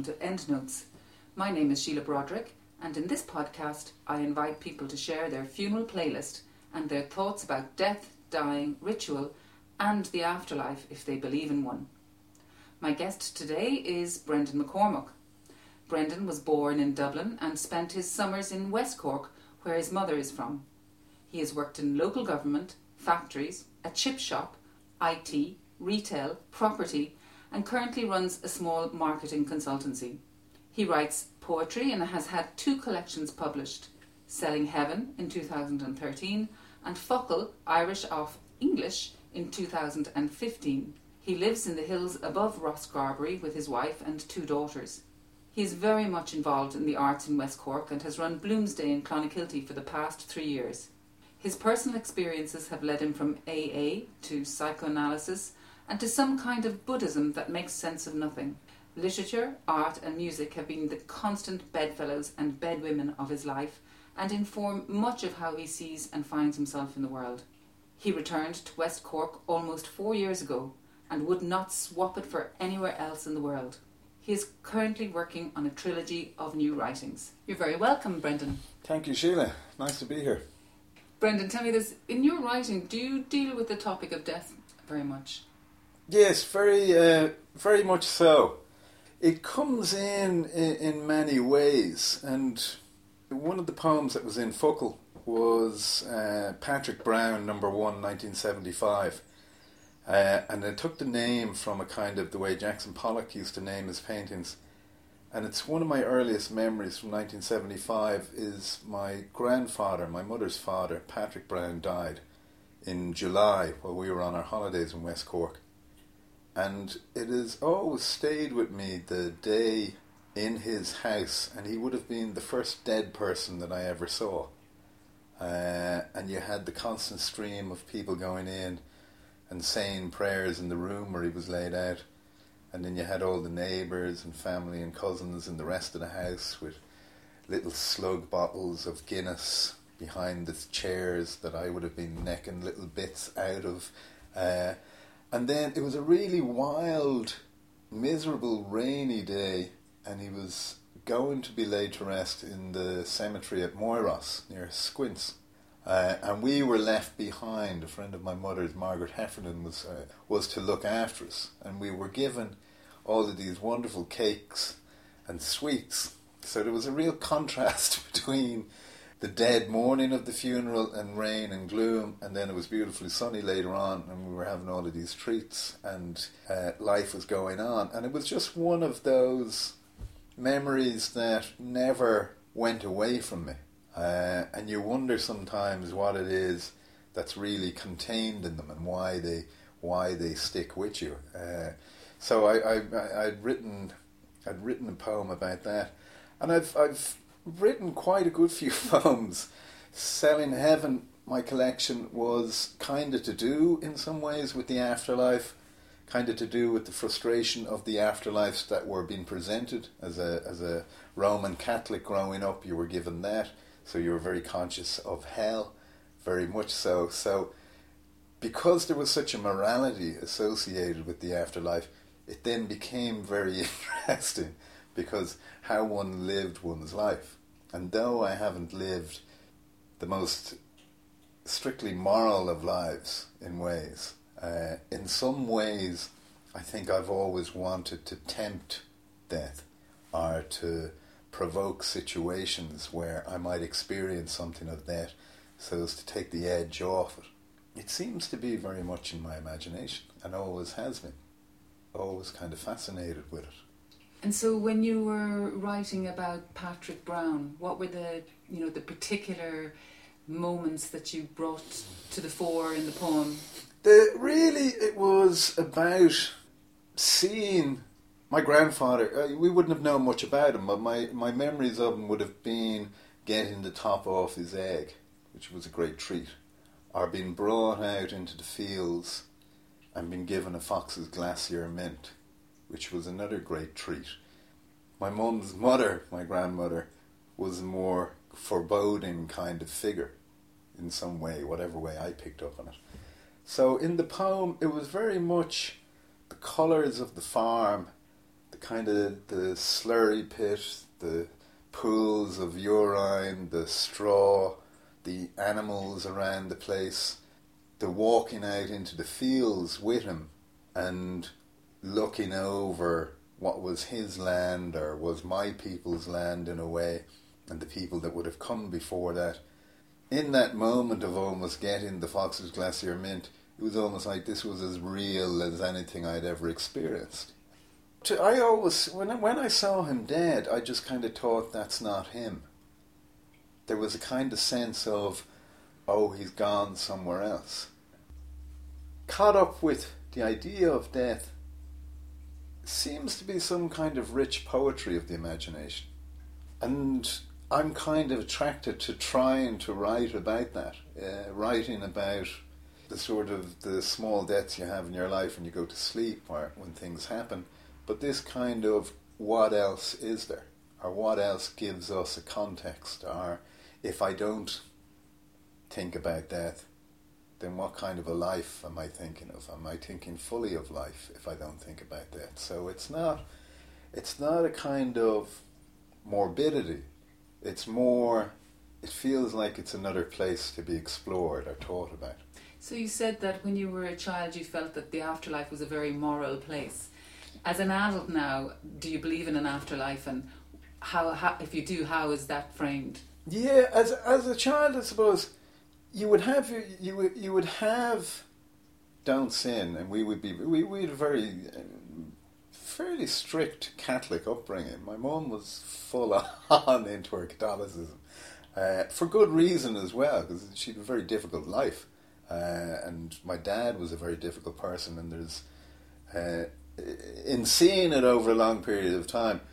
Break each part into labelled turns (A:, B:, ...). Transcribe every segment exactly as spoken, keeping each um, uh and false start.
A: welcome to Endnotes. My name is Sheila Broderick, and in this podcast I invite people to share their funeral playlist and their thoughts about death, dying, ritual and the afterlife if they believe in one. My guest today is Brendan McCormack. Brendan was born in Dublin and spent his summers in West Cork, where his mother is from. He has worked in local government, factories, a chip shop, I T, retail, property, and currently runs a small marketing consultancy. He writes poetry and has had two collections published, Selling Heaven in two thousand thirteen and Focal, Irish of English in two thousand fifteen. He lives in the hills above Rosscarbery with his wife and two daughters. He is very much involved in the arts in West Cork and has run Bloomsday in Clonakilty for the past three years. His personal experiences have led him from A A to psychoanalysis and to some kind of Buddhism that makes sense of nothing. Literature, art and music have been the constant bedfellows and bedwomen of his life and inform much of how he sees and finds himself in the world. He returned to West Cork almost four years ago and would not swap it for anywhere else in the world. He is currently working on a trilogy of new writings. You're very welcome, Brendan.
B: Thank you, Sheila. Nice to be here.
A: Brendan, tell me this. In your writing, do you deal with the topic of death very much?
B: Yes, very, uh, very much so. It comes in, in in many ways, and one of the poems that was in Focal was uh, Patrick Brown, number one, nineteen seventy-five. Uh, and it took the name from a kind of the way Jackson Pollock used to name his paintings. And it's one of my earliest memories from nineteen seventy-five is my grandfather, my mother's father, Patrick Brown, died in July while we were on our holidays in West Cork. And it has always stayed with me the day in his house, and he would have been the first dead person that I ever saw. Uh, and you had the constant stream of people going in and saying prayers in the room where he was laid out. And then you had all the neighbours and family and cousins in the rest of the house with little slug bottles of Guinness behind the chairs that I would have been necking little bits out of. Uh, and then it was a really wild, miserable, rainy day, and he was going to be laid to rest in the cemetery at Moyross near Squints. Uh, and we were left behind. A friend of my mother's, Margaret Heffernan, was uh, was to look after us, and we were given all of these wonderful cakes and sweets. So there was a real contrast between the dead morning of the funeral and rain and gloom, and then it was beautifully sunny later on, and we were having all of these treats, and uh, life was going on. And it was just one of those memories that never went away from me. Uh, and you wonder sometimes what it is that's really contained in them and why they why they stick with you. Uh, so I, I I'd written I'd written a poem about that, and I've I've written quite a good few poems. Selling Heaven, my collection, was kind of to do in some ways with the afterlife, kind of to do with the frustration of the afterlives that were being presented. As a as a Roman Catholic growing up, you were given that. So you were very conscious of hell, very much so. So because there was such a morality associated with the afterlife, it then became very interesting because how one lived one's life. And though I haven't lived the most strictly moral of lives in ways, uh, in some ways I think I've always wanted to tempt death or to provoke situations where I might experience something of that so as to take the edge off it. It seems to be very much in my imagination and always has been. Always kind of fascinated with it.
A: And so when you were writing about Patrick Brown, what were the, you know, the particular moments that you brought to the fore in the poem?
B: The, really, it was about seeing my grandfather. Uh, we wouldn't have known much about him, but my, my memories of him would have been getting the top off his egg, which was a great treat, or being brought out into the fields and being given a Fox's Glacier mint, which was another great treat. My mum's mother, my grandmother, was a more foreboding kind of figure in some way, whatever way I picked up on it. So in the poem, it was very much the colours of the farm the kind of the slurry pit, the pools of urine, the straw, the animals around the place, the walking out into the fields with him and looking over what was his land or was my people's land in a way, and the people that would have come before that. In that moment of almost getting the Fox's Glacier Mint, it was almost like this was as real as anything I'd ever experienced. I always, when I, when I saw him dead, I just kind of thought, that's not him. There was a kind of sense of, oh, he's gone somewhere else. Caught up with the idea of death seems to be some kind of rich poetry of the imagination. And I'm kind of attracted to trying to write about that, uh, writing about the sort of the small deaths you have in your life when you go to sleep or when things happen, but this kind of what else is there, or what else gives us a context, or if I don't think about death, then what kind of a life am I thinking of? Am I thinking fully of life if I don't think about death? So it's not, it's not a kind of morbidity. It's more, it feels like it's another place to be explored or thought about.
A: So you said that when you were a child you felt that the afterlife was a very moral place. As an adult now, do you believe in an afterlife, and how, how if you do, how is that framed?
B: Yeah, as as a child, I suppose you would have you would you would have don't sin, and we would be we we had a very um, fairly strict Catholic upbringing. My mum was full on into her Catholicism uh, for good reason as well, because she had a very difficult life, uh, and my dad was a very difficult person. And there's uh, in seeing it over a long period of time,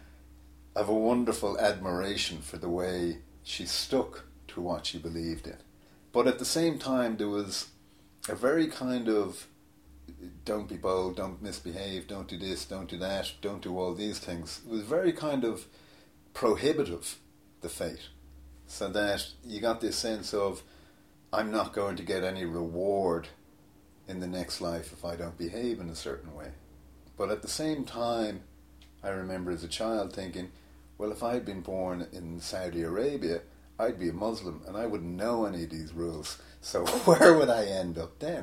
B: I have a wonderful admiration for the way she stuck to what she believed in. But at the same time, there was a very kind of don't be bold, don't misbehave, don't do this, don't do that, don't do all these things. It was very kind of prohibitive, the fate. So that you got this sense of, I'm not going to get any reward in the next life if I don't behave in a certain way. But at the same time, I remember as a child thinking, well, if I'd been born in Saudi Arabia, I'd be a Muslim and I wouldn't know any of these rules. So where would I end up then?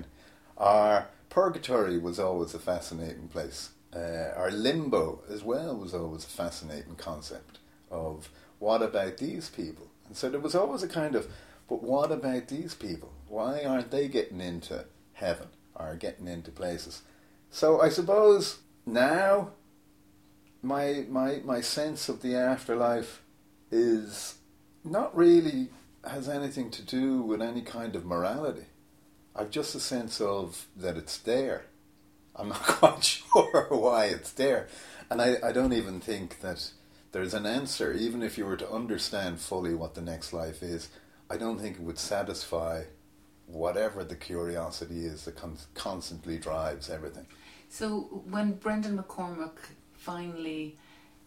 B: Our purgatory was always a fascinating place. Uh, our limbo as well was always a fascinating concept of what about these people? And so there was always a kind of, but what about these people? Why aren't they getting into heaven or getting into places? So I suppose now my my my sense of the afterlife is not really has anything to do with any kind of morality. I've just a sense of that it's there. I'm not quite sure why it's there. And I, I don't even think that there's an answer. Even if you were to understand fully what the next life is, I don't think it would satisfy whatever the curiosity is that con- constantly drives everything.
A: So when Brendan McCormack finally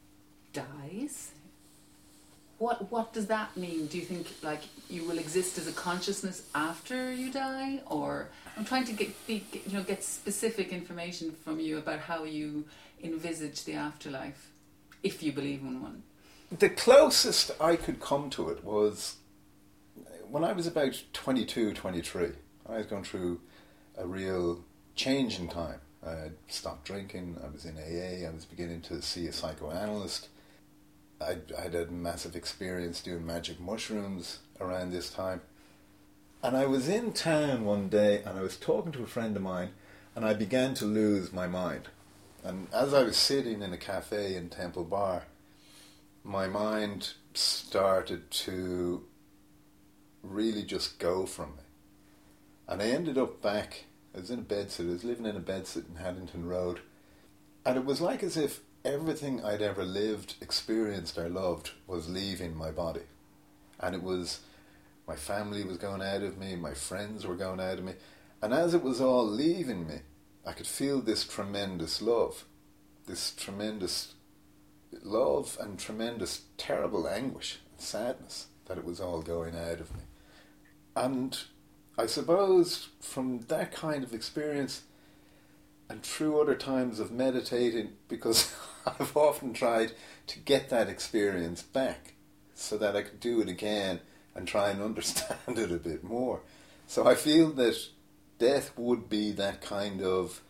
A: dies, what what does that mean? Do you think like you will exist as a consciousness after you die, or I'm trying to get, be, get you know get specific information from you about how you envisage the afterlife, if you believe in one.
B: The closest I could come to it was when I was about twenty-two, twenty-three. I was going through a real change in time. I had stopped drinking, I was in A A, I was beginning to see a psychoanalyst. I'd, I'd had a massive experience doing magic mushrooms around this time. And I was in town one day and I was talking to a friend of mine and I began to lose my mind. And as I was sitting in a cafe in Temple Bar, my mind started to really just go from me. And I ended up back, I was in a bedsit, I was living in a bedsit in Haddington Road. And it was like as if everything I'd ever lived, experienced or loved was leaving my body. And it was, my family was going out of me, my friends were going out of me. And as it was all leaving me, I could feel this tremendous love. This tremendous love and tremendous terrible anguish and sadness that it was all going out of me. And I suppose from that kind of experience and through other times of meditating, because I've often tried to get that experience back so that I could do it again and try and understand it a bit more. So I feel that death would be that kind of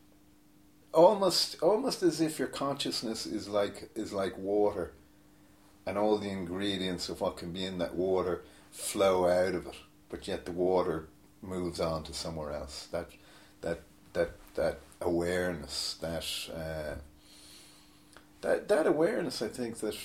B: almost almost as if your consciousness is like is like water, and all the ingredients of what can be in that water flow out of it, but yet the water moves on to somewhere else. That that that that awareness, that uh, that that awareness, I think that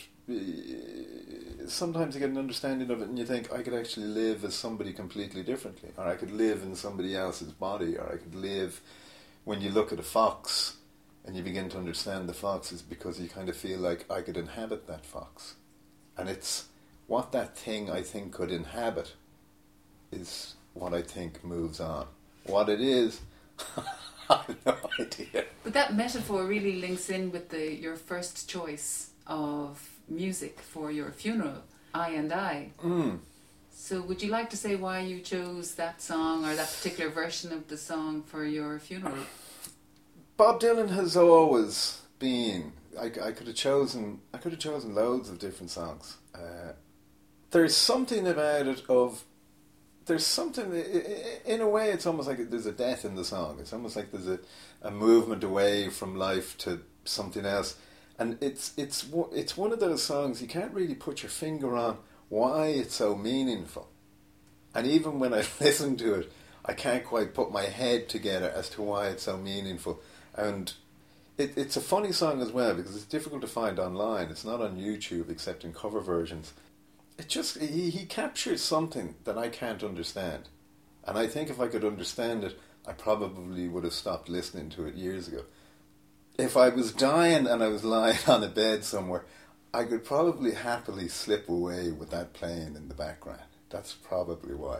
B: uh, sometimes you get an understanding of it, and you think, I could actually live as somebody completely differently, or I could live in somebody else's body, or I could live. When you look at a fox, and you begin to understand the fox, is because you kind of feel like I could inhabit that fox, and it's what that thing I think could inhabit is what I think moves on. What it is, I have no idea.
A: But that metaphor really links in with the your first choice of music for your funeral, I and I.
B: Mm.
A: So would you like to say why you chose that song or that particular version of the song for your funeral?
B: Bob Dylan has always been. I, I could have chosen. I could have chosen loads of different songs. Uh, there's something about it of. There's something, in a way, it's almost like there's a death in the song. It's almost like there's a, a movement away from life to something else. And it's it's it's one of those songs you can't really put your finger on why it's so meaningful. And even when I listen to it, I can't quite put my head together as to why it's so meaningful. And it, it's a funny song as well, because it's difficult to find online. It's not on YouTube except in cover versions. It just, he, he captures something that I can't understand. And I think if I could understand it, I probably would have stopped listening to it years ago. If I was dying and I was lying on a bed somewhere, I could probably happily slip away with that playing in the background. That's probably why.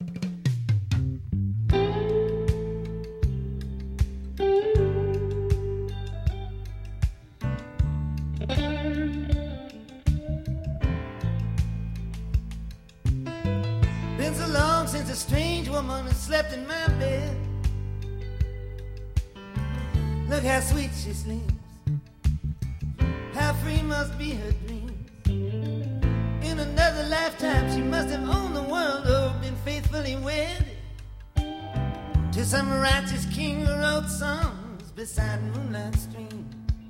C: Been so long since a strange woman has slept in my bed. Look how sweet she sleeps, how free must be her dreams. In another lifetime she must have owned the world, or been faithfully wed to some righteous king who wrote songs beside moonlight streams.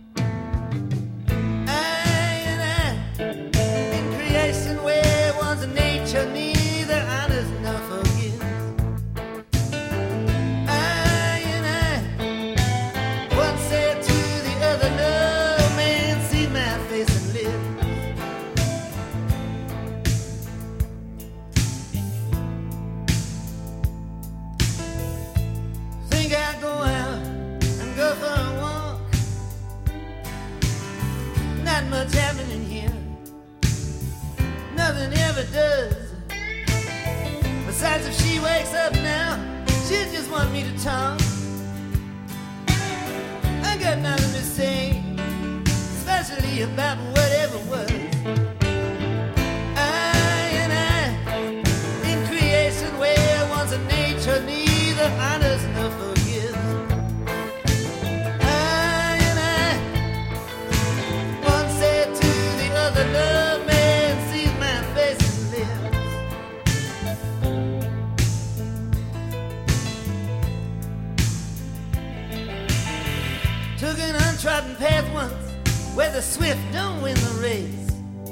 C: I and I, in creation where one's nature neither honors nor forgives. Much happening here, nothing ever does. Besides, if she wakes up now, she just want me to talk. I got nothing to say, especially about whatever was. I and I, in creation where one's a nature neither honors nor forgives. The love man sees my face and lives. Took an untrodden path once where the swift don't win the race.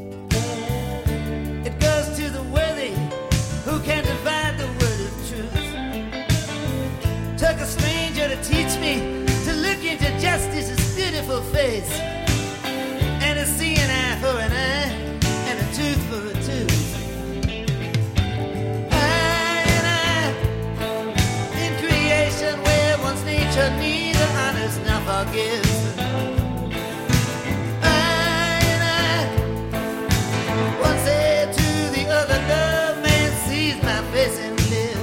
C: It goes to the worthy who can divide the word of truth. Took a stranger to teach me to look into justice's beautiful face, and to see an eye for an eye and a tooth for a tooth. I and I, in creation where one's nature neither honors nor forgives. I and I, one said to the other, love man sees my face and lives.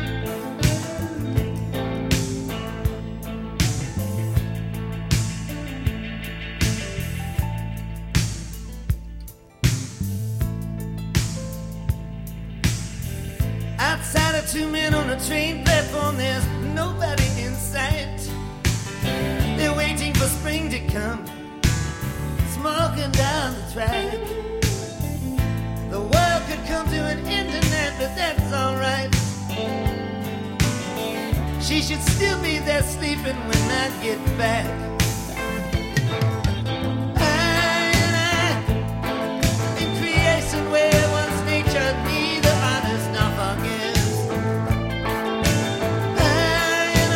C: Outside of two men on a train platform, there's nobody in sight. They're waiting for spring to come should still be there sleeping when I get back. I and I, in creation where one's nature neither honors nor forgives. I and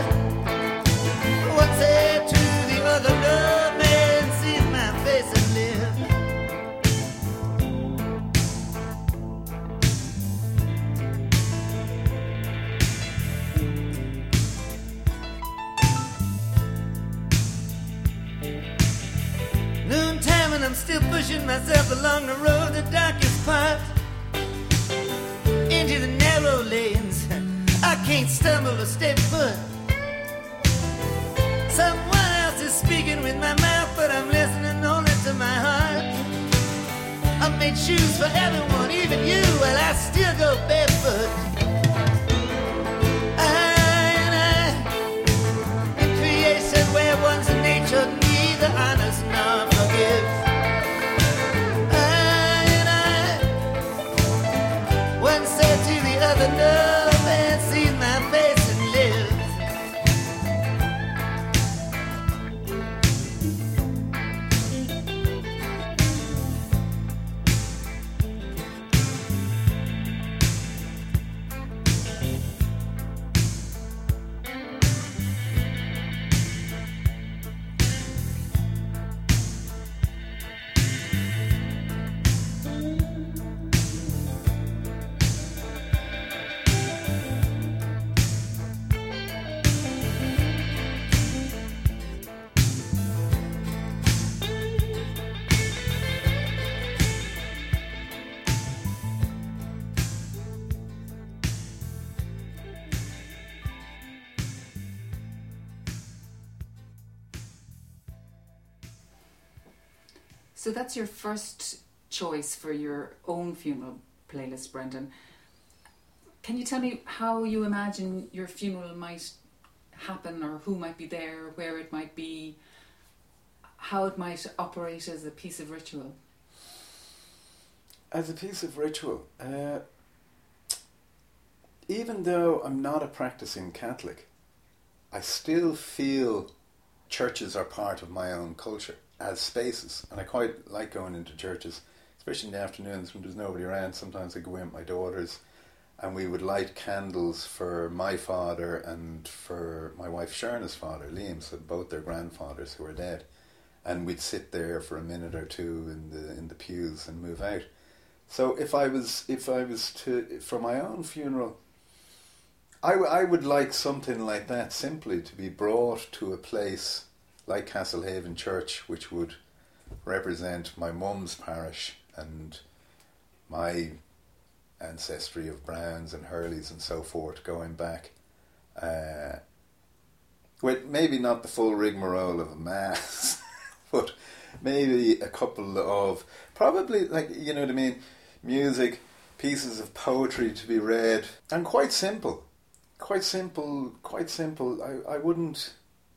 C: I, one said to the other, no man sees my face and live. Noontime and I'm still pushing myself along the road, the darkest part, into the narrow lanes. I can't stumble or stay put. Someone else is speaking with my mouth, but I'm listening only to my heart. I made shoes for everyone, even you, while I still go barefoot. I and I, in creation where one's nature neither honors nor forgives. I and I, one said to the other, no man sees my face and lives.
A: So that's your first choice for your own funeral playlist, Brendan. Can you tell me how you imagine your funeral might happen, or who might be there, where it might be, how it might operate as a piece of ritual?
B: As a piece of ritual, uh, even though I'm not a practicing Catholic, I still feel churches are part of my own culture as spaces, and I quite like going into churches, especially in the afternoons when there's nobody around. Sometimes I go in with my daughters and we would light candles for my father and for my wife Sharna's father, Liam, so both their grandfathers who are dead, and we'd sit there for a minute or two in the in the pews and move out. So if I was if I was to for my own funeral, I, w- I would like something like that, simply to be brought to a place like Castlehaven Church, which would represent my mum's parish and my ancestry of Browns and Hurleys and so forth, going back. Uh, with maybe not the full rigmarole of a mass, but maybe a couple of, probably, like, you know what I mean, music, pieces of poetry to be read, and quite simple. Quite simple, quite simple. I, I wouldn't...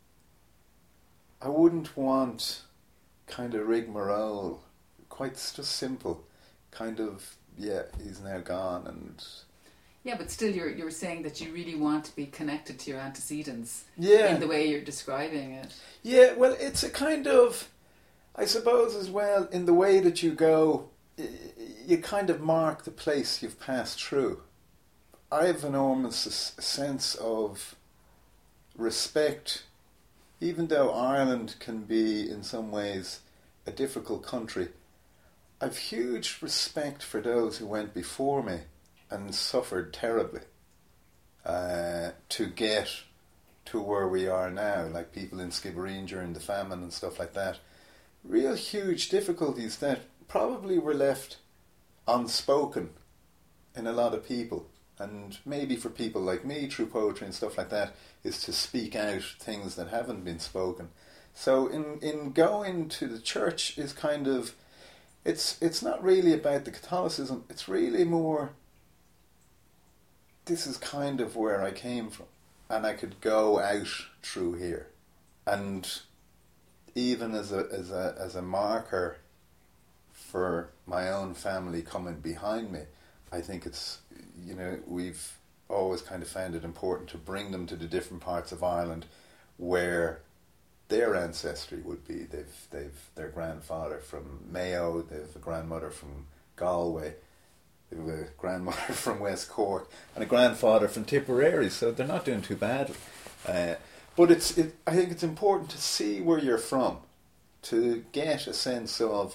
B: I wouldn't want kind of rigmarole. Quite just simple. Kind of, yeah, he's now gone, and...
A: Yeah, but still you're you're saying that you really want to be connected to your antecedents,
B: yeah,
A: in the way you're describing it.
B: Yeah, well, it's a kind of, I suppose as well, in the way that you go, you kind of mark the place you've passed through. I have an enormous sense of respect. Even though Ireland can be, in some ways, a difficult country, I've huge respect for those who went before me and suffered terribly uh, to get to where we are now, like people in Skibbereen during the famine and stuff like that. Real huge difficulties that probably were left unspoken in a lot of people. And maybe for people like me, through poetry and stuff like that, is to speak out things that haven't been spoken. So in, in going to the church is kind of, it's it's not really about the Catholicism, it's really more, this is kind of where I came from, and I could go out through here. And even as a as a as a marker for my own family coming behind me, I think it's, you know, we've always kind of found it important to bring them to the different parts of Ireland where their ancestry would be. They've they've their grandfather from Mayo, they've a grandmother from Galway, they've a grandmother from West Cork, and a grandfather from Tipperary. So they're not doing too badly. Uh, but it's it, I think it's important to see where you're from, to get a sense of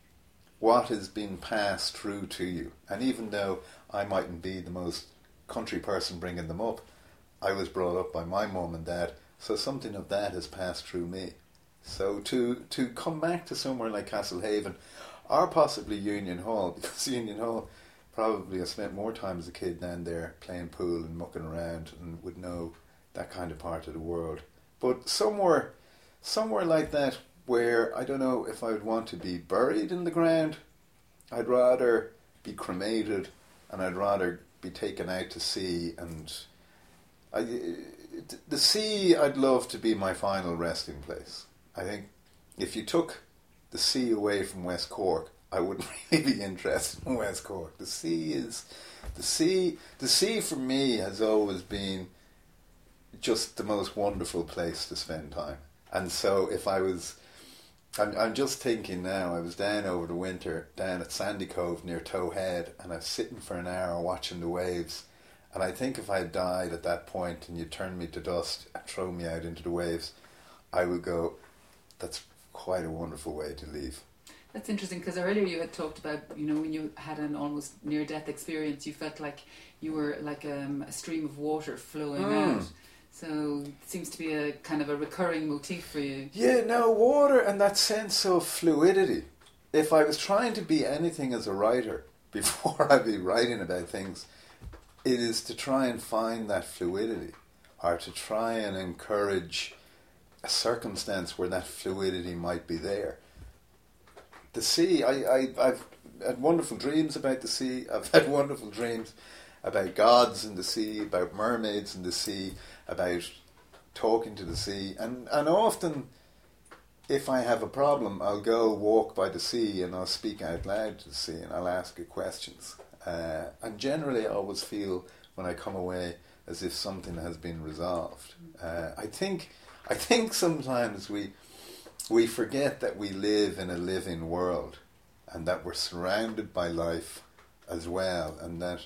B: what has been passed through to you. And even though I mightn't be the most country person bringing them up, I was brought up by my mum and dad, so something of that has passed through me. So to to come back to somewhere like Castlehaven, or possibly Union Hall, because Union Hall, probably I spent more time as a kid down there playing pool and mucking around and would know that kind of part of the world. But somewhere, somewhere like that where I don't know if I would want to be buried in the ground. I'd rather be cremated, and I'd rather be taken out to sea. And I, the sea, I'd love to be my final resting place. I think if you took the sea away from West Cork, I wouldn't really be interested in West Cork. The sea is, the sea, the sea for me has always been just the most wonderful place to spend time. And so if I was, I'm, I'm just thinking now, I was down over the winter, down at Sandy Cove near Towhead, and I was sitting for an hour watching the waves. And I think if I had died at that point and you turned me to dust and throw me out into the waves, I would go, that's quite a wonderful way to leave.
A: That's interesting, because earlier you had talked about, you know, when you had an almost near-death experience, you felt like you were like um, a stream of water flowing mm. out. So it seems to be a kind of a recurring motif for you.
B: Yeah, no, water and that sense of fluidity. If I was trying to be anything as a writer, before I'd be writing about things, it is to try and find that fluidity, or to try and encourage a circumstance where that fluidity might be there. The sea, I, I, I've had wonderful dreams about the sea. I've had wonderful dreams about gods in the sea, about mermaids in the sea, about talking to the sea. And, and often, if I have a problem, I'll go walk by the sea and I'll speak out loud to the sea and I'll ask it questions. Uh, and generally I always feel when I come away as if something has been resolved. Uh, I think I think sometimes we we forget that we live in a living world and that we're surrounded by life as well, and that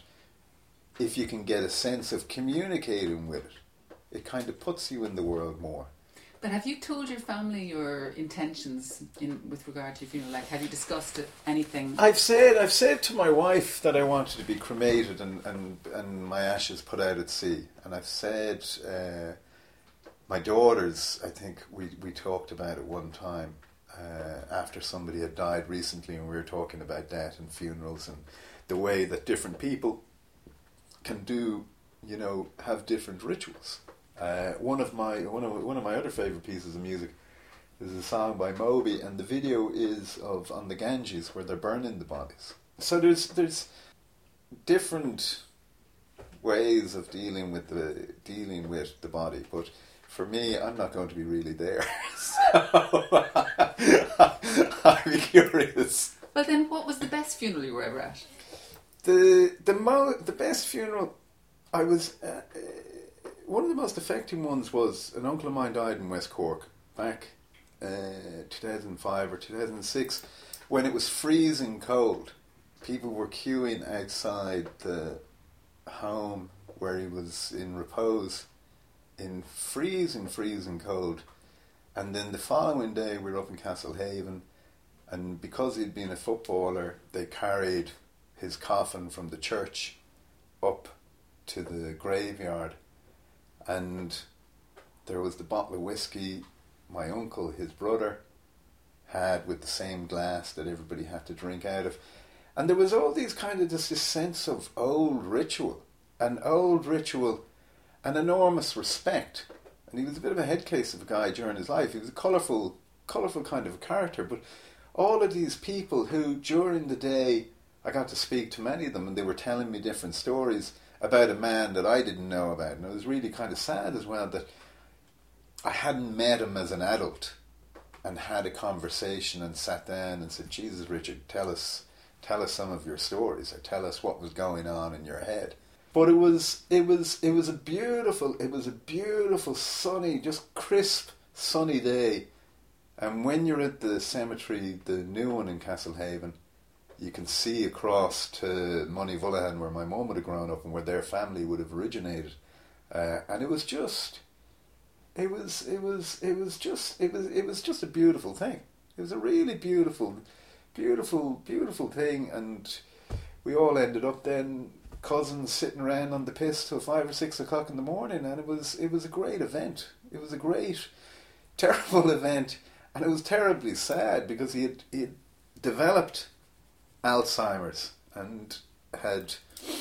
B: if you can get a sense of communicating with it, it kind of puts you in the world more.
A: But have you told your family your intentions in with regard to your funeral? Like, have you discussed it, anything?
B: I've said I've said to my wife that I wanted to be cremated and, and, and my ashes put out at sea. And I've said, uh, my daughters, I think we, we talked about it one time uh, after somebody had died recently, and we were talking about death and funerals and the way that different people can do, you know, have different rituals. Uh, one of my one of one of my other favourite pieces of music is a song by Moby, and the video is of on the Ganges where they're burning the bodies. So there's there's different ways of dealing with the dealing with the body, but for me, I'm not going to be really there. So I'd be curious.
A: Well, then, what was the best funeral you were ever at?
B: The the mo the best funeral I was. Uh, One of the most affecting ones was an uncle of mine died in West Cork back uh, two thousand five or two thousand six when it was freezing cold. People were queuing outside the home where he was in repose in freezing, freezing cold. And then the following day we were up in Castlehaven, and because he'd been a footballer, they carried his coffin from the church up to the graveyard. And there was the bottle of whiskey my uncle, his brother, had with the same glass that everybody had to drink out of. And there was all these kind of just this sense of old ritual, an old ritual, an enormous respect. And he was a bit of a head case of a guy during his life. He was a colourful, colourful kind of a character. But all of these people who, during the day, I got to speak to many of them, and they were telling me different stories about a man that I didn't know about. And it was really kind of sad as well that I hadn't met him as an adult and had a conversation and sat down and said, Jesus, Richard, tell us tell us some of your stories, or tell us what was going on in your head. But it was it was it was a beautiful it was a beautiful sunny, just crisp sunny day. And when you're at the cemetery, the new one in Castlehaven, you can see across to Moneyvullahan, where my mum would have grown up and where their family would have originated. Uh, and it was just, it was, it was, it was just, it was, it was just a beautiful thing. It was a really beautiful, beautiful, beautiful thing. And we all ended up then cousins sitting around on the piss till five or six o'clock in the morning, and it was, it was a great event. It was a great, terrible event, and it was terribly sad because he had, he had developed Alzheimer's and had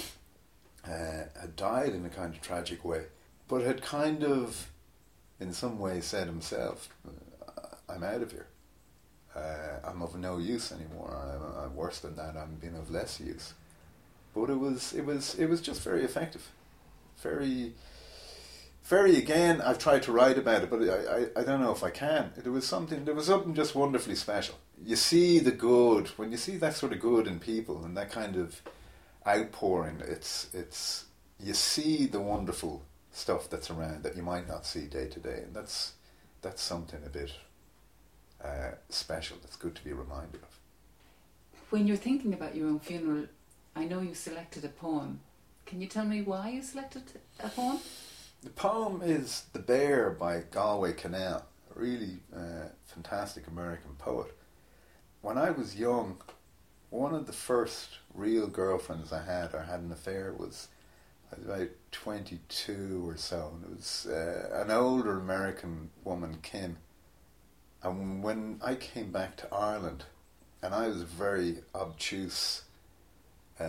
B: uh, had died in a kind of tragic way, but had kind of, in some way, said himself, "I'm out of here. Uh, I'm of no use anymore. I'm, I'm worse than that. I'm being of less use." But it was, it was, it was just very effective, very, very. Again, I've tried to write about it, but I, I, I don't know if I can. It was something. There was something just wonderfully special. You see the good when you see that sort of good in people and that kind of outpouring. It's it's you see the wonderful stuff that's around that you might not see day to day, and that's that's something a bit uh, special. That's good to be reminded of.
A: When you're thinking about your own funeral, I know you selected a poem. Can you tell me why you selected a poem?
B: The poem is "The Bear" by Galway Kinnell, a really uh, fantastic American poet. When I was young, one of the first real girlfriends I had, or had an affair, was I was about twenty-two or so, and it was uh, an older American woman, Kim. And when I came back to Ireland, and I was a very obtuse, uh,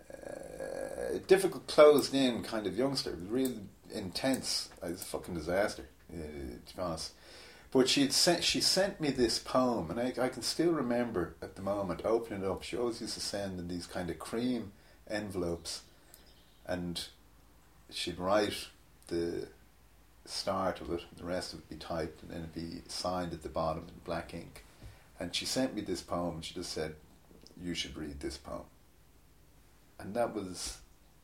B: uh, difficult, closed-in kind of youngster, it was really intense. I was a fucking disaster, uh, to be honest. But she had sent, she sent me this poem, and I, I can still remember at the moment opening it up. She always used to send in these kind of cream envelopes, and she'd write the start of it, and the rest of it be typed, and then it'd be signed at the bottom in black ink. And she sent me this poem, and she just said, "You should read this poem." And that was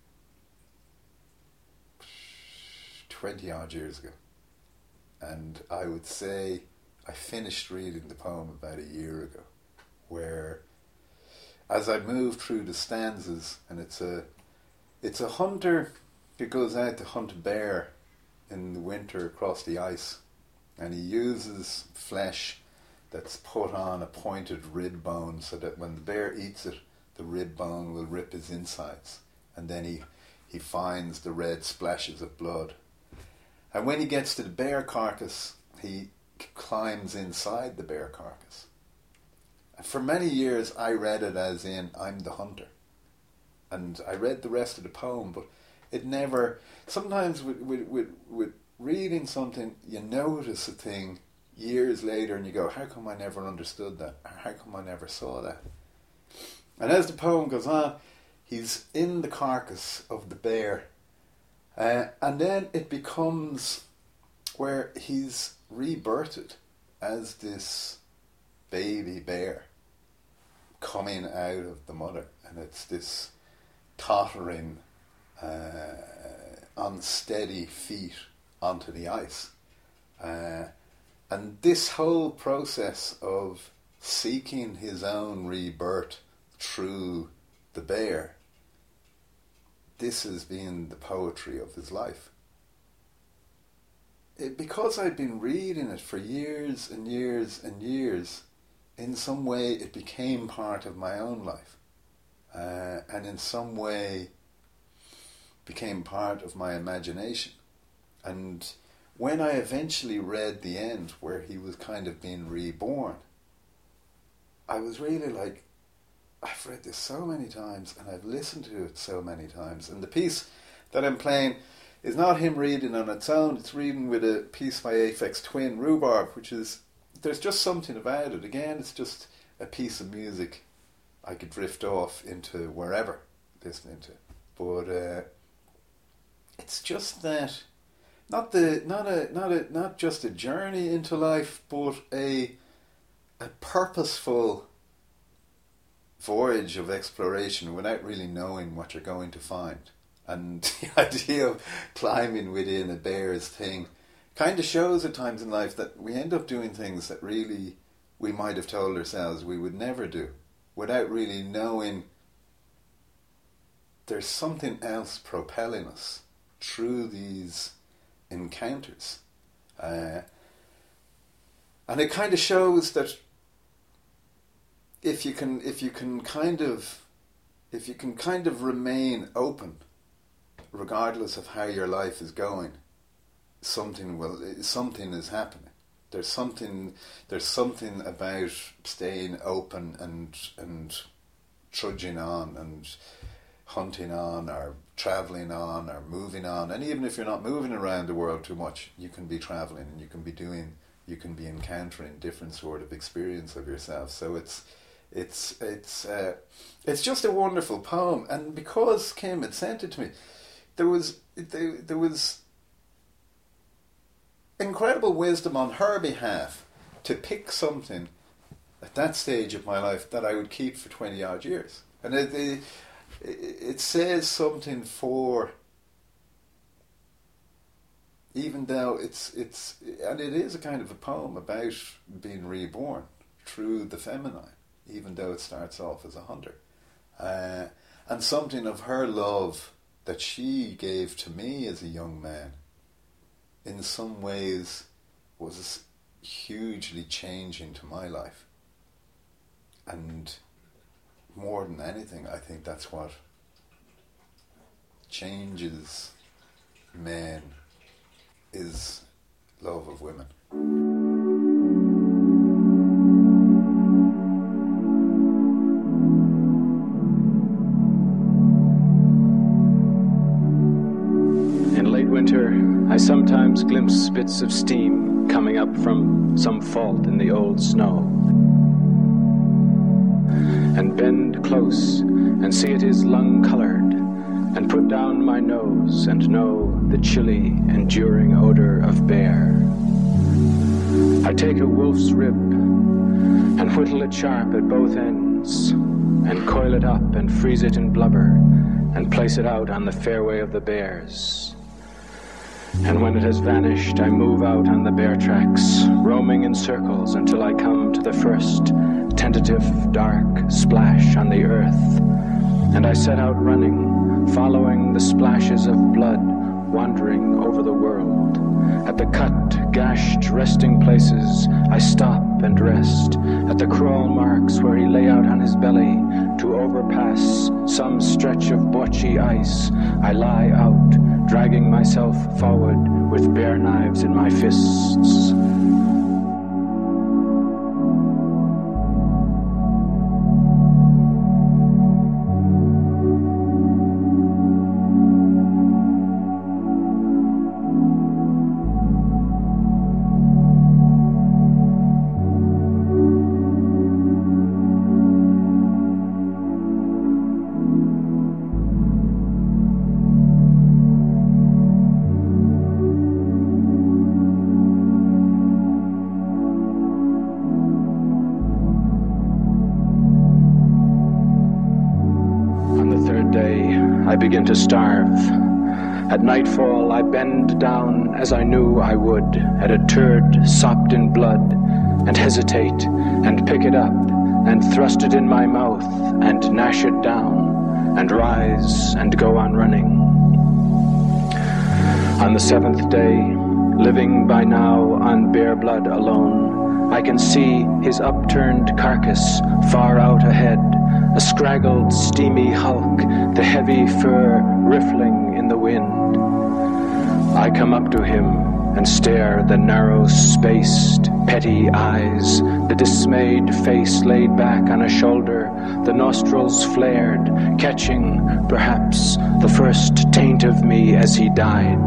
B: twenty odd years ago. And I would say I finished reading the poem about a year ago, where as I moved through the stanzas, and it's a it's a hunter who goes out to hunt a bear in the winter across the ice, and he uses flesh that's put on a pointed rib bone so that when the bear eats it, the rib bone will rip his insides, and then he, he finds the red splashes of blood. And when he gets to the bear carcass, he climbs inside the bear carcass. And for many years I read it as in, I'm the hunter. And I read the rest of the poem, but it never... Sometimes with, with, with, with reading something, you notice a thing years later and you go, how come I never understood that? Or how come I never saw that? And as the poem goes on, he's in the carcass of the bear. Uh, and then it becomes where he's rebirthed as this baby bear coming out of the mother. And it's this tottering, uh, unsteady feet onto the ice. Uh, and this whole process of seeking his own rebirth through the bear, this has been the poetry of his life. It, because I'd been reading it for years and years and years, in some way it became part of my own life. Uh, and in some way became part of my imagination. And when I eventually read the end, where he was kind of being reborn, I was really like, I've read this so many times and I've listened to it so many times. And the piece that I'm playing is not him reading on its own, it's reading with a piece by Aphex Twin, Rhubarb, which is, there's just something about it. Again, it's just a piece of music I could drift off into wherever listening to. But uh, it's just that, not the not a not a not just a journey into life, but a a purposeful voyage of exploration without really knowing what you're going to find. And the idea of climbing within a bear's thing kind of shows at times in life that we end up doing things that really we might have told ourselves we would never do, without really knowing there's something else propelling us through these encounters. Uh, and it kind of shows that if you can if you can kind of if you can kind of remain open regardless of how your life is going, something will something is happening. There's something there's something about staying open and and trudging on and hunting on or travelling on or moving on. And even if you're not moving around the world too much, you can be travelling and you can be doing you can be encountering different sort of experience of yourself. So it's it's it's uh, it's just a wonderful poem. And because Kim had sent it to me, there was there, there was incredible wisdom on her behalf to pick something at that stage of my life that I would keep for twenty odd years. And it, it, it says something for, even though it's, it's, and it is a kind of a poem about being reborn through the feminine, even though it starts off as a hunter. Uh, and something of her love that she gave to me as a young man in some ways was hugely changing to my life. And more than anything, I think that's what changes men, is love of women.
D: In late winter, I sometimes glimpse bits of steam coming up from some fault in the old snow, and bend close and see it is lung-colored, and put down my nose and know the chilly, enduring odor of bear. I take a wolf's rib and whittle it sharp at both ends, and coil it up and freeze it in blubber, and place it out on the fairway of the bears. And when it has vanished, I move out on the bear tracks, roaming in circles until I come to the first tentative dark splash on the earth. And I set out running, following the splashes of blood, wandering over the world. At the cut, gashed resting places, I stop and rest. At the crawl marks where he lay out on his belly to overpass some stretch of botchy ice, I lie out, dragging myself forward with bear knives in my fists. I begin to starve. At nightfall, I bend down as I knew I would at a turd sopped in blood, and hesitate, and pick it up, and thrust it in my mouth, and gnash it down, and rise, and go on running. On the seventh day, living by now on bear blood alone, I can see his upturned carcass far out ahead, a scraggled, steamy hulk, the heavy fur riffling in the wind. I come up to him and stare the narrow-spaced, petty eyes, the dismayed face laid back on a shoulder, the nostrils flared, catching, perhaps, the first taint of me as he died.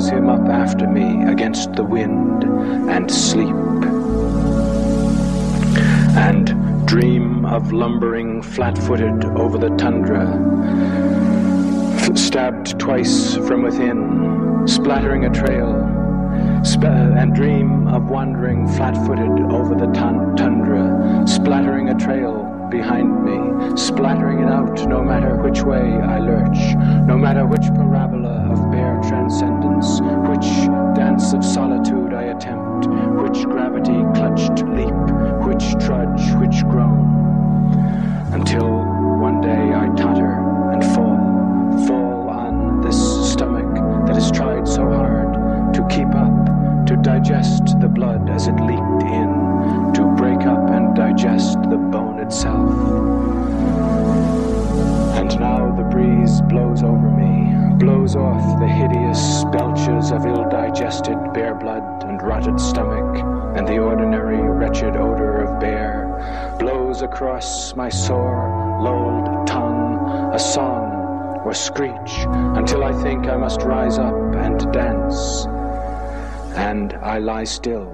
D: close him up after me against the wind and sleep. And dream of lumbering flat-footed over the tundra, f- stabbed twice from within, splattering a trail, sp- and dream of wandering flat-footed over the tun- tundra, splattering a trail behind me, splattering it out no matter which way I lurch, no matter which parabola of bare transcendence, which dance of solitude I attempt, which gravity-clutched leap, which trudge, which groan, until one day I totter and fall, fall on this stomach that has tried so hard to keep up, to digest the blood as it leaked in, to break up and digest the bone itself. And now the breeze blows over me, blows off the hideous belches of ill-digested bear blood and rotted stomach, and the ordinary wretched odor of bear, blows across my sore, lolled tongue, a song or screech, until I think I must rise up and dance, and I lie still.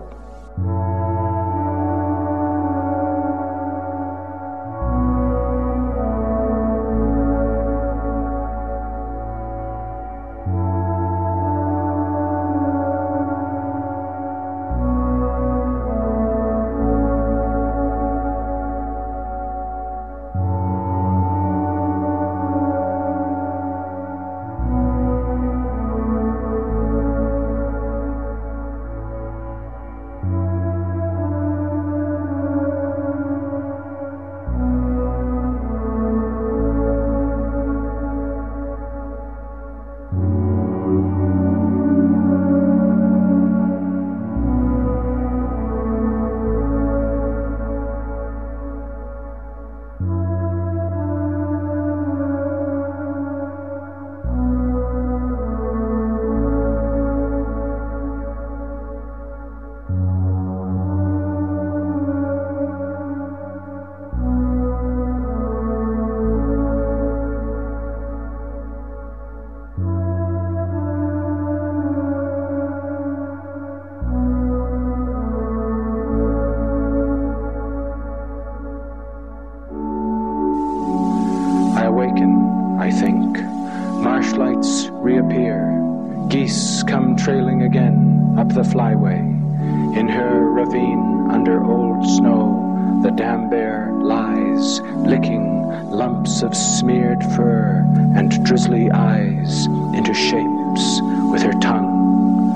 D: Geese come trailing again up the flyway. In her ravine under old snow, the dam bear lies, licking lumps of smeared fur and drizzly eyes into shapes with her tongue.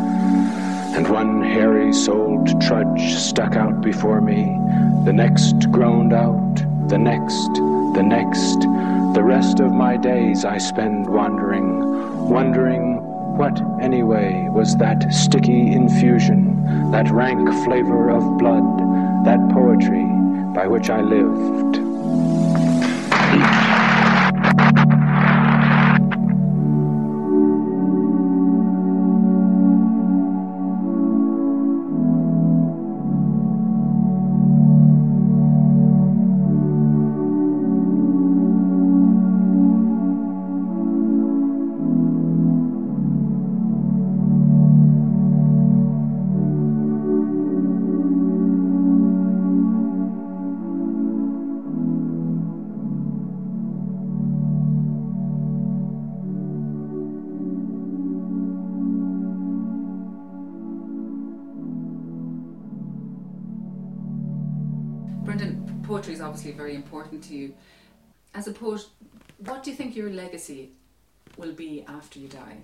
D: And one hairy-souled trudge stuck out before me, the next groaned out, the next, the next. The rest of my days I spend wandering, wondering what, anyway, was that sticky infusion, that rank flavor of blood, that poetry by which I lived.
A: Brendan, poetry is obviously very important to you. As a poet, what do you think your legacy will be after you die?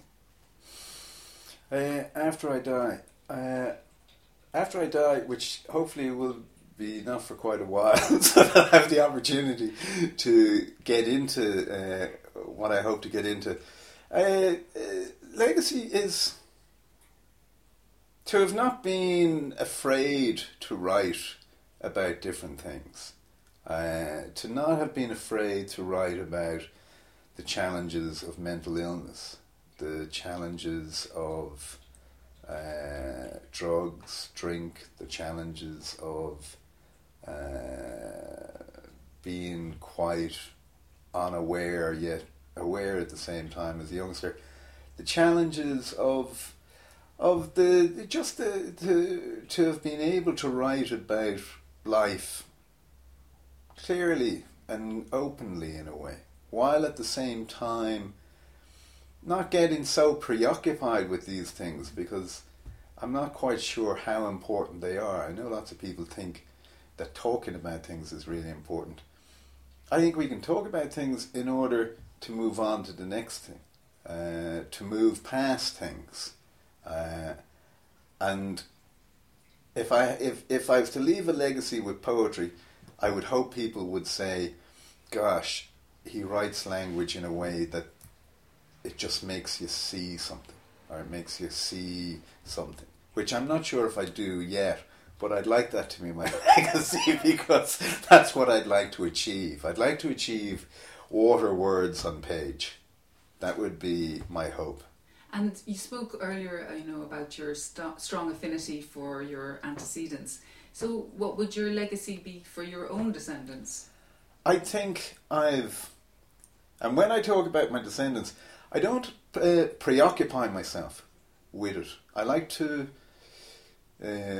B: Uh, after I die, uh, after I die, which hopefully will be not for quite a while, so that I have the opportunity to get into uh, what I hope to get into. Uh, uh, legacy is to have not been afraid to write about different things, uh, to not have been afraid to write about the challenges of mental illness, the challenges of uh, drugs, drink, the challenges of uh, being quite unaware yet aware at the same time as a youngster, the challenges of of the just the, to to have been able to write about life clearly and openly in a way, while at the same time not getting so preoccupied with these things, because I'm not quite sure how important they are. I know lots of people think that talking about things is really important. I think we can talk about things in order to move on to the next thing, uh, to move past things. Uh, and if I if, if I was to leave a legacy with poetry, I would hope people would say, gosh, he writes language in a way that it just makes you see something, or it makes you see something, which I'm not sure if I do yet, but I'd like that to be my legacy, because that's what I'd like to achieve. I'd like to achieve water words on page. That would be my hope.
A: And you spoke earlier, you know, about your st- strong affinity for your antecedents. So what would your legacy be for your own descendants?
B: I think I've... And when I talk about my descendants, I don't uh, preoccupy myself with it. I like to uh,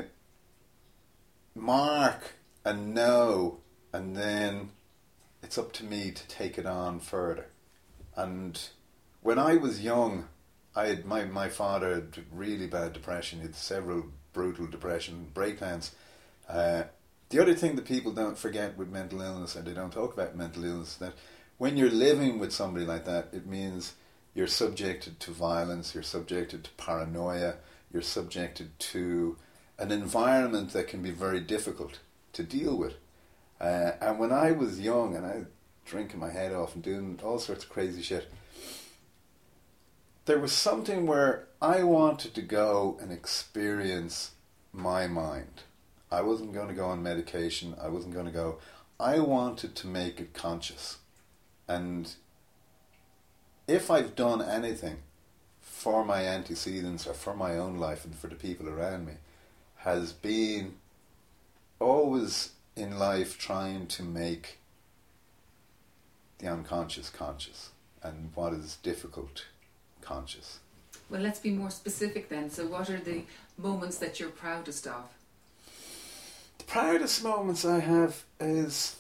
B: mark and know, and then it's up to me to take it on further. And when I was young, I had my, my father had really bad depression. He had several brutal depression breakdowns. Uh, the other thing that people don't forget with mental illness, and they don't talk about mental illness, is that when you're living with somebody like that, it means you're subjected to violence, you're subjected to paranoia, you're subjected to an environment that can be very difficult to deal with. Uh, and when I was young, and I was drinking my head off and doing all sorts of crazy shit, there was something where I wanted to go and experience my mind. I wasn't going to go on medication. I wasn't going to go... I wanted to make it conscious. And if I've done anything for my antecedents or for my own life and for the people around me, has been always in life trying to make the unconscious conscious, and what is difficult conscious.
A: Well, let's be more specific then. So what are the moments that you're proudest of?
B: The proudest moments I have is...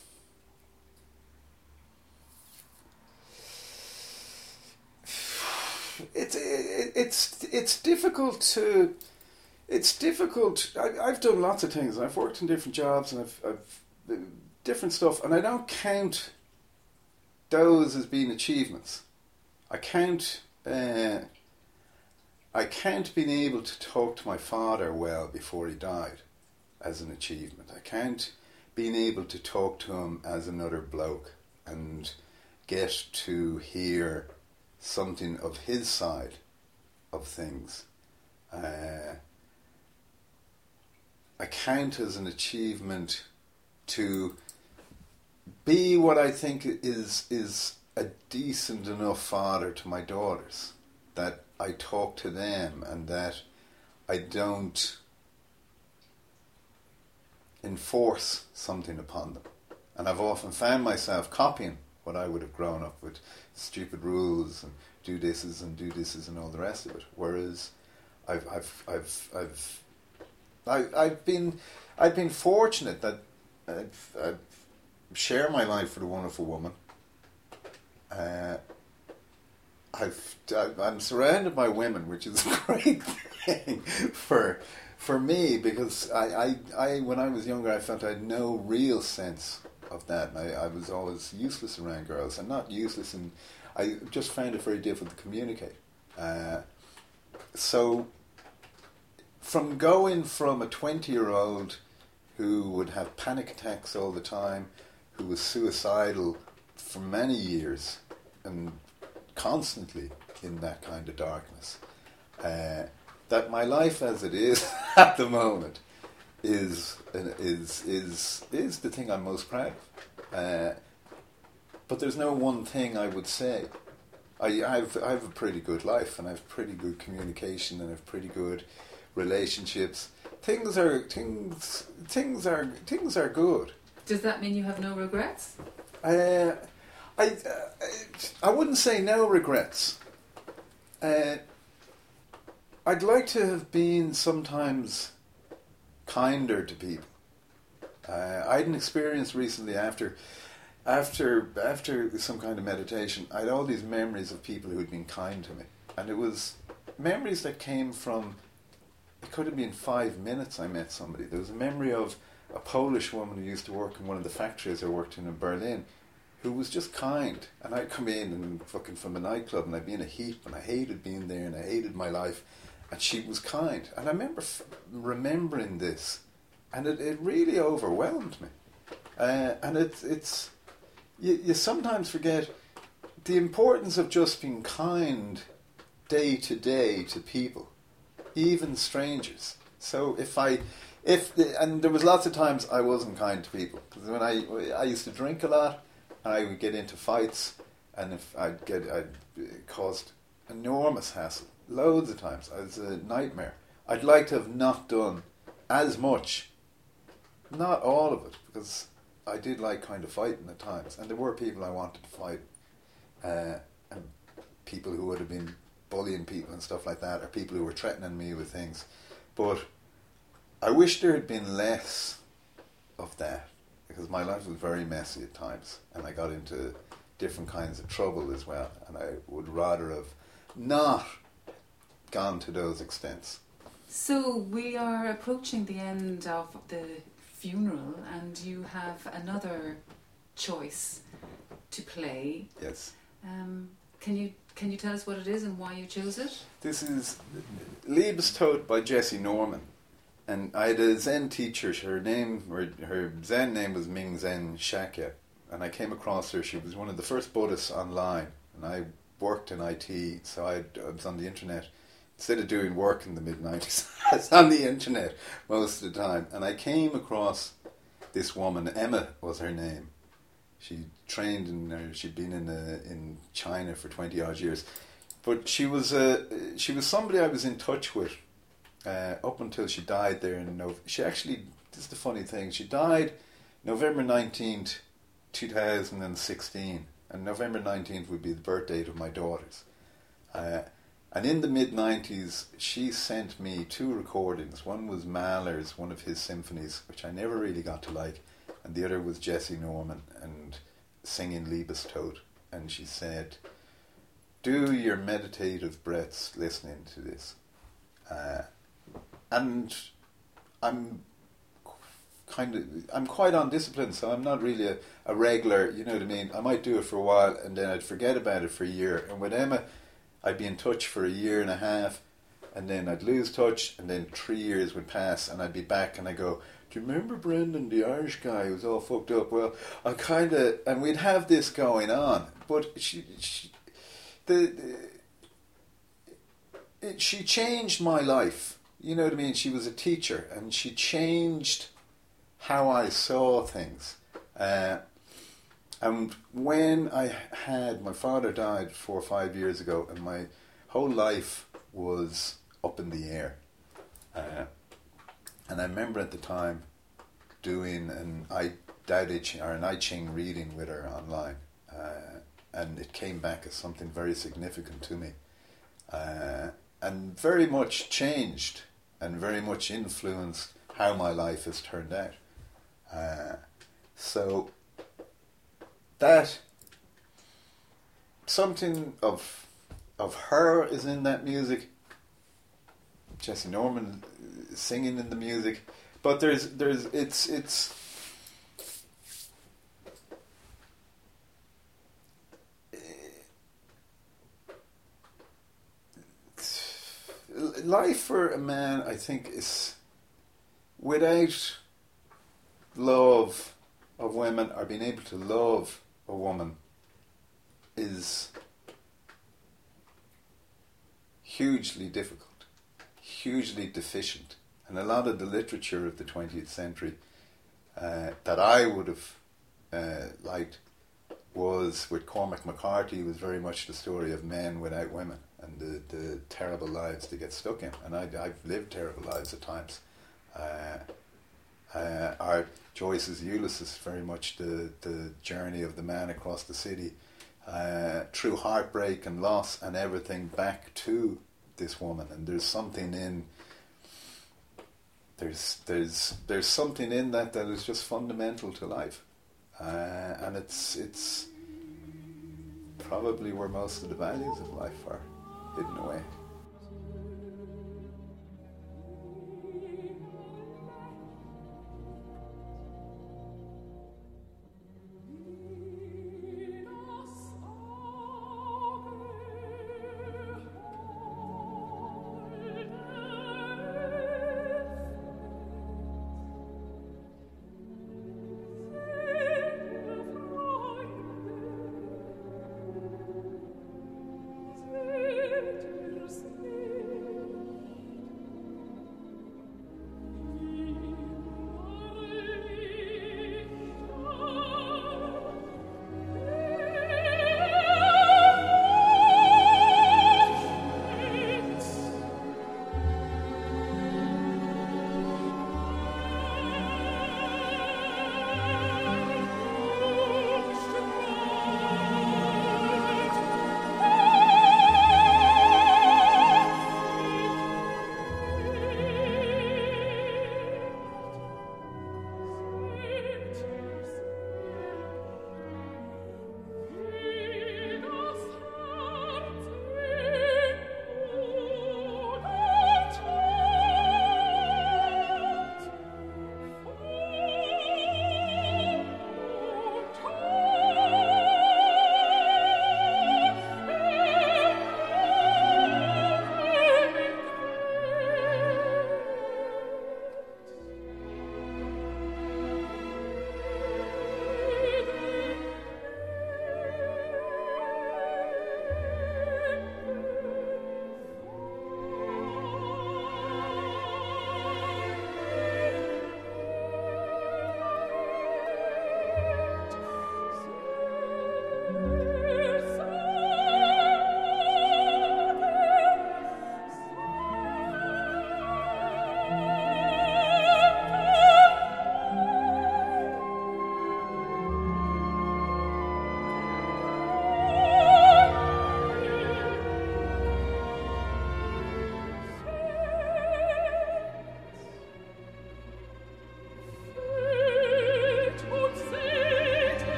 B: It's it, it's it's difficult to it's difficult. I, I've done lots of things. I've worked in different jobs, and I've, I've different stuff, and I don't count those as being achievements. I count uh, I count being able to talk to my father well before he died as an achievement. I count being able to talk to him as another bloke and get to hear something of his side of things. Uh, I count as an achievement to be what I think is is a decent enough father to my daughters, that I talk to them and that I don't enforce something upon them. And I've often found myself copying what I would have grown up with, stupid rules and do thises and do thises and all the rest of it. Whereas I've I've I've I've I, I've been I've been fortunate that I've, I've shared my life with a wonderful woman. Uh, I've I'm surrounded by women, which is a great thing for for me, because I, I, I when I was younger I felt I had no real sense of that. I, I was always useless around girls, and not useless, and I just found it very difficult to communicate. Uh, so from going from a twenty-year-old who would have panic attacks all the time, who was suicidal for many years and constantly in that kind of darkness, uh, that my life as it is at the moment is is is is the thing I'm most proud of. Uh, but there's no one thing I would say. I I've I have a pretty good life, and I have pretty good communication, and I have pretty good relationships. Things are things things are things are good.
A: Does that mean you have no regrets?
B: Uh, I uh, I wouldn't say no regrets. Uh, I'd like to have been sometimes kinder to people. Uh, I had an experience recently after, after, after some kind of meditation. I had all these memories of people who had been kind to me, and it was memories that came from. It could have been five minutes. I met somebody. There was a memory of a Polish woman who used to work in one of the factories I worked in in Berlin, who was just kind. And I'd come in and fucking from a nightclub, and I'd be in a heap, and I hated being there, and I hated my life, and she was kind. And I remember f- remembering this, and it, it really overwhelmed me. Uh, and it's it's you, you sometimes forget the importance of just being kind day to day to people, even strangers. So if I, if the, and there was lots of times I wasn't kind to people, because when I I used to drink a lot, and I would get into fights, and if I'd get I'd caused enormous hassle loads of times. I was a nightmare. I'd like to have not done as much, not all of it, because I did like kind of fighting at times, and there were people I wanted to fight, uh, and people who would have been bullying people and stuff like that, or people who were threatening me with things. But I wish there had been less of that, because my life was very messy at times, and I got into different kinds of trouble as well, and I would rather have not gone to those extents.
A: So we are approaching the end of the funeral, and you have another choice to play.
B: Yes.
A: Um, can you can you tell us what it is and why you chose it?
B: This is Liebestod by Jessie Norman. And I had a Zen teacher. Her name, or her Zen name was Ming Zen Shakya. And I came across her. She was one of the first Buddhists online. And I worked in I T, so I'd, I was on the internet. Instead of doing work in the mid nineties, I was on the internet most of the time. And I came across this woman. Emma was her name. She trained in, uh, she'd been in uh, in China for twenty odd years. But she was uh, she was somebody I was in touch with uh, up until she died there in November. She actually, this is the funny thing, she died November nineteenth, two thousand sixteen. And November nineteenth would be the birth date of my daughters. Uh, and in the mid nineties, she sent me two recordings. One was Mahler's, one of his symphonies, which I never really got to like. And the other was Jessie Norman and singing Liebestod. And she said, do your meditative breaths listening to this. Uh, and I'm kind of, I'm quite undisciplined, so I'm not really a, a regular, you know what I mean? I might do it for a while and then I'd forget about it for a year. And with Emma, I'd be in touch for a year and a half, and then I'd lose touch, and then three years would pass and I'd be back and I'd go, do you remember Brendan, the Irish guy who was all fucked up? Well, I kind of, and we'd have this going on, but she, she the, the it, she changed my life. You know what I mean? She was a teacher, and she changed how I saw things. Uh, and when I had, my father died four or five years ago, and my whole life was up in the air. Uh, and I remember at the time doing an I Dao Ching, or an I Ching reading with her online, uh, and it came back as something very significant to me, uh, and very much changed and very much influenced how my life has turned out. Uh, so that something of of her is in that music. Jessie Norman singing in the music, but there's there's it's it's life for a man, I think, is without love of women, or being able to love a woman, is hugely difficult, hugely deficient. And a lot of the literature of the twentieth century uh, that I would have uh, liked was, with Cormac McCarthy, was very much the story of men without women and the, the terrible lives they get stuck in. And I, I've lived terrible lives at times. Uh, uh, our Joyce's Ulysses, very much the, the journey of the man across the city, uh, through heartbreak and loss and everything, back to this woman, and there's something in there's there's there's something in that that is just fundamental to life, uh, and it's it's probably where most of the values of life are hidden away.
E: Yes.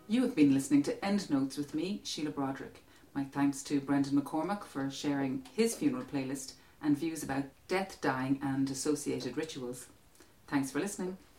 A: You have been listening to End Notes with me, Sheila Broderick. My thanks to Brendan McCormack for sharing his funeral playlist and views about death, dying and associated rituals. Thanks for listening.